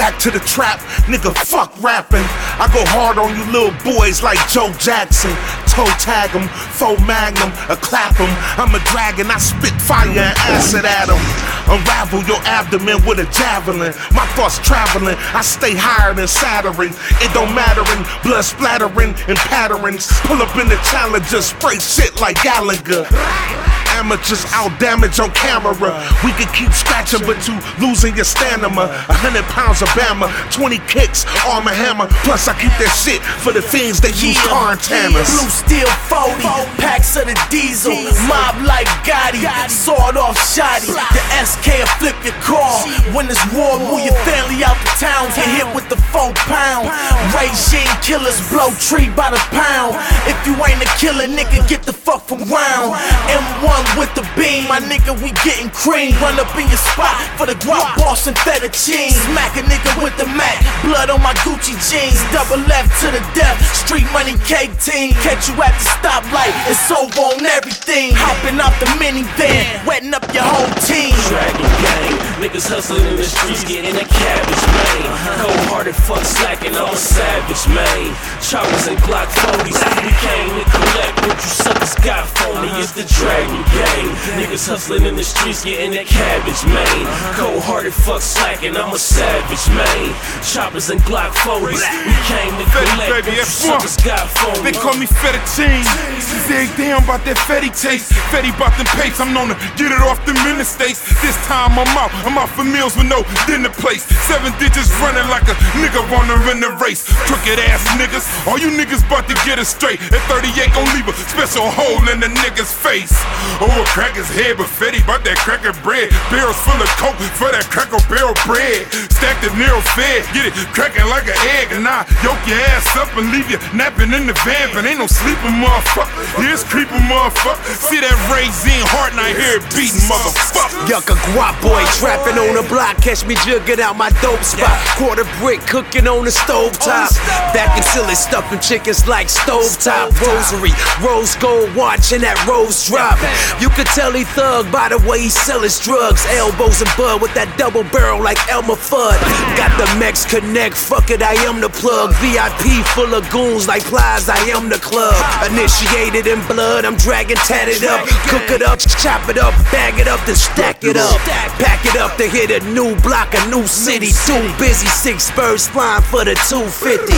back to the trap, nigga, fuck rapping. I go hard on you little boys like Joe Jackson. Toe tag 'em, full magnum, or clap 'em. I'm a dragon, I spit fire and acid at 'em. Unravel your abdomen with a javelin. My thoughts traveling, I stay higher than Saturn. It don't matter in blood splattering and patterns. Pull up in the Challenger, spray shit like Gallagher. Amateurs out damage on camera. We can keep scratching, but you losing your stamina. 100 pounds of Bama, 20 kicks, armor hammer. Plus I keep that shit for the fiends that use quarantanas. Blue steel 40, packs of the diesel, mob like Gotti, sawed off shotty. The SK will flip your car. When it's war, move your family out the town. Get hit with the 4-pound. Regime killers blow tree by the pound. If you ain't a killer, nigga, get the fuck from round. M1 with the beam, my nigga, we getting cream. Run up in your spot for the guap boss and fettuccine. Smack a nigga with the Mac, blood on my Gucci jeans. Double left to the death, street money cake team. Catch you at the stoplight, it's over on everything. Hopping out the minivan, wetting up your whole team. Dragon gang, niggas hustling in the streets, getting a cabbage, man. Cold-hearted, fuck slacking, I'm a savage, man. Choppers and Glock 40s, we came to collect what you suckers got for me. It's the Dragon gang, niggas hustling in the streets, getting that cabbage, man. Cold-hearted, fuck slacking, I'm a savage, man. Choppers and Glock 40s, we came to collect what you suckers got for me. They call me fettuccine, cause every day I'm about that fetty taste. Fetty bout them papes, I'm known to get it off them interstates. This time I'm out for meals with no dinner place. 7 digits running like a nigga runner in the race. Crooked ass niggas, all you niggas about to get it straight. At 38 gon' leave a special hole in the nigga's face. Oh, a cracker's head, but Fetty bout that cracker bread. Barrels full of coke for that Cracker Barrel bread. Stacked it near fed, get it cracking like an egg. And I yoke your ass up and leave you napping in the van. But ain't no sleeping motherfucker, here's creeping motherfucker. See that Raisin heart and I hear it beating motherfucker. Yucca guap boy trapping on the block, catch me jugging out my dope spot. Quarter brick cooking on the stove top. Back until it's stuffing chickens like stovetop. Rosary, rose gold watch and that rose drop. You could tell he thug by the way he sell his drugs. Elbows and bud with that double barrel like Elmer Fudd. Got the Mex Connect, fuck it, I am the plug. VIP full of goons like Plies, I am the club. Initiated in blood, I'm dragging tatted up. Cook it up, chop it up, bag it up, then stack it up. Pack it up to hit a new block, a new city. Too busy, 6 birds flying for the 250.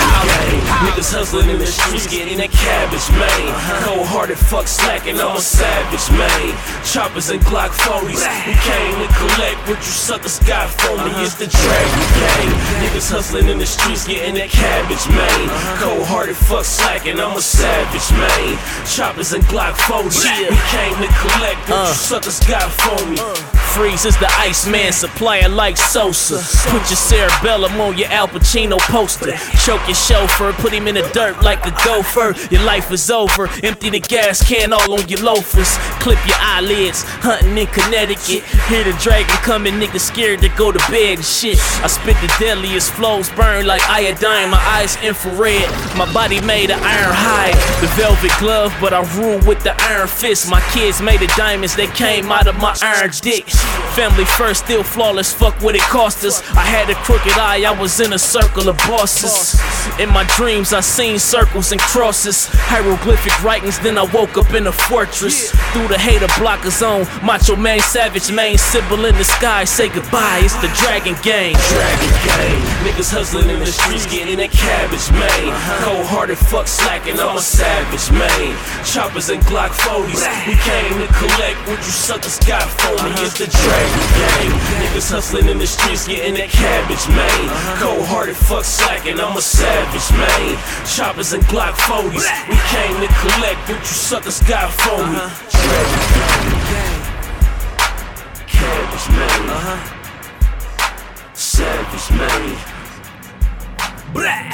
Niggas hustling in the streets, getting that cabbage, man. Cold-hearted, fuck slacking, I'm a savage, man. Choppers and Glock 40s, we came to collect what you suckers got for me. It's the Dragon gang, niggas hustling in the streets, getting that cabbage, man. Cold-hearted, fuck slacking, I'm a savage, man. Choppers and Glock 40s, we came to collect what you suckers got for me. Freeze is the Iceman, supplier like Sosa. Put your cerebellum on your Al Pacino poster. Choke your chauffeur, put him in the dirt like a gopher. Your life is over, empty the gas can all on your loafers. Clip your eyelids, hunting in Connecticut. Hear the dragon coming, niggas scared to go to bed and shit. I spit the deadliest flows, burn like iodine. My eyes infrared, my body made of iron hide. The velvet glove, but I rule with the iron fist. My kids made of diamonds, they came out of my iron dick. Family first, still flawless, fuck what it cost us. I had a crooked eye, I was in a circle of bosses. In my dreams, I seen circles and crosses. Hieroglyphic writings, then I woke up in a fortress. Through the hater blocker zone, Macho Man, Savage Man, symbol in the sky, say goodbye, it's the Dragon gang. Dragon gang, niggas hustling in the streets, getting that cabbage, man. Cold-hearted, fuck slacking, I'm a savage, man. Choppers and Glock 40s, we came to collect what you suckers got for me. It's the Dragon gang, niggas hustling in the streets, getting that cabbage, man. Cold-hearted, fuck slacking, I'm a savage, man. Choppers and Glock 40s, we came to collect what you suckers got for me. Dragon gang, cabbage, man. Savage, man. Blah.